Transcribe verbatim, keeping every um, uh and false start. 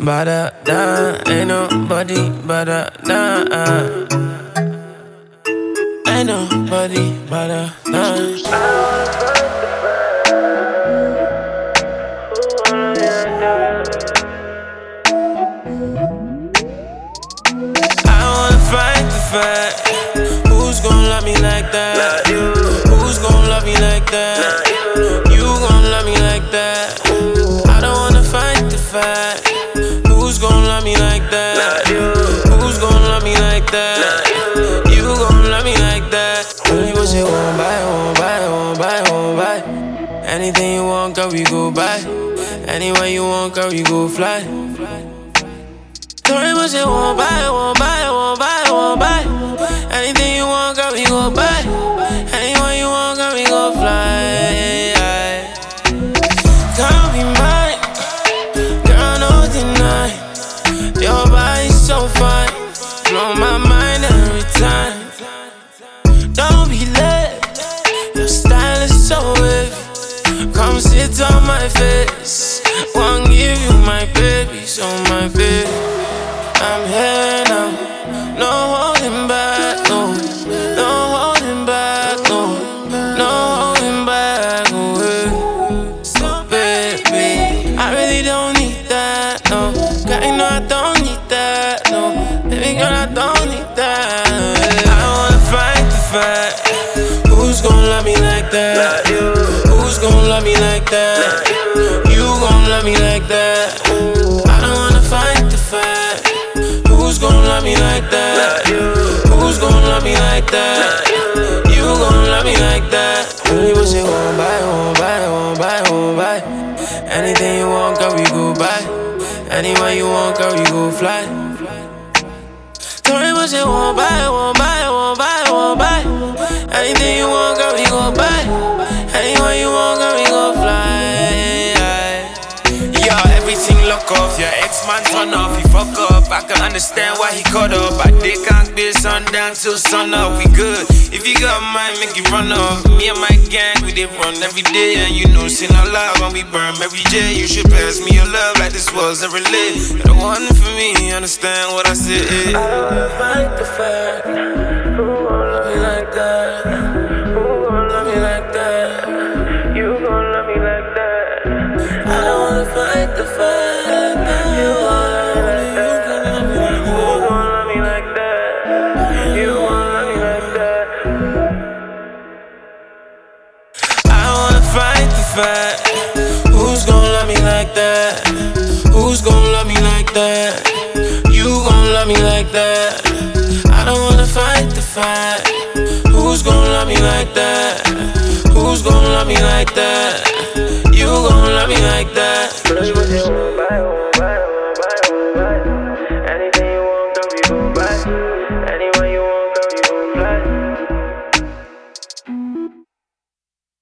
Bada da, ain't nobody bada da. Ain't nobody bada da. I wanna fight the fight. Who's gon' love me like that? Who's gon' love me like that? You gon' love me like that. I don't wanna fight the fight. Who's gon' love me like that? Who's gon' love me like that? You gon' love me like that. Only what you want, buy, want, buy, want, buy, want, buy. Anything you want, girl, we go buy. Anywhere you want, girl, we go fly. Tell me what you want, buy, want, buy, want, buy, want, buy. Anything you want, girl, we go buy. Anywhere you want, girl, we go fly. Can't be mine, girl, no deny. Your body's so fine, blow my mind every time. Don't be late, your style is so wavy. Come sit on my face, won't give you my baby, so my baby. I'm here now, no holding back, no, no holding back, no, no holding back, away. So baby, I really don't need that, no. Girl, you know I don't need that, no. Baby girl, I don't need that. I wanna fight the fight. Who's gon' love me like that? Who's gon' love me like that? You gon' love me like that. I don't wanna fight the fight. Who's gon' love me like that? Who's gon' love me like that? You gon' love me like that. Only what you want, buy, want, buy, want, buy, want, buy. Anything you want, girl, we go buy. Anywhere you want, girl, we go fly. Tell me what you want, buy, want, buy, want, buy, want, buy. Anything you want, girl, we go buy. Anywhere you want, girl, we go fly. Yo, everything lock off, your ex-man turn off, he fuck up. I can understand why he caught up. I did can't be sundown till sun up, we good. If you got mine, make it run off. Me and my gang, we did run every day. And you know, sin our love when we burn every day. You should pass me your love like this was a relay. You're the one for me, understand what I said. I don't wanna fight the fight. Who gon' love me like that? Who gon' love me like that? You gon' love me like that. I don't wanna fight the fight. You gon' love me like that. You gon' love me like that. I wanna fight the fight. Who's gon' love me like that? Who's gon' love me like that? You gon' love me like that. I don't wanna fight the fight. Who's gon' love me like that? Who's gon' love me like that? You gon' love me like that.